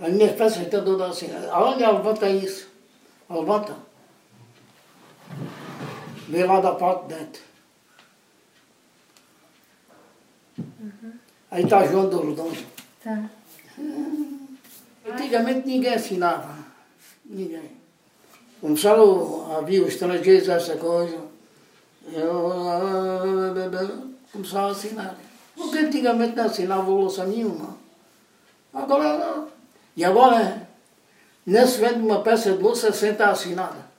As minhas peças estão todas assim. Olha, levanta isso. Levanta. Vê lá da parte de dentro. Aí está João dos Rodões. Tá. Antigamente ninguém assinava. Ninguém. Começaram a vir os estrangeiros, essa coisa. Começaram a assinar. Porque antigamente não assinava louça nenhuma. Agora, e agora, não se vende uma peça de louça sem estar assinada.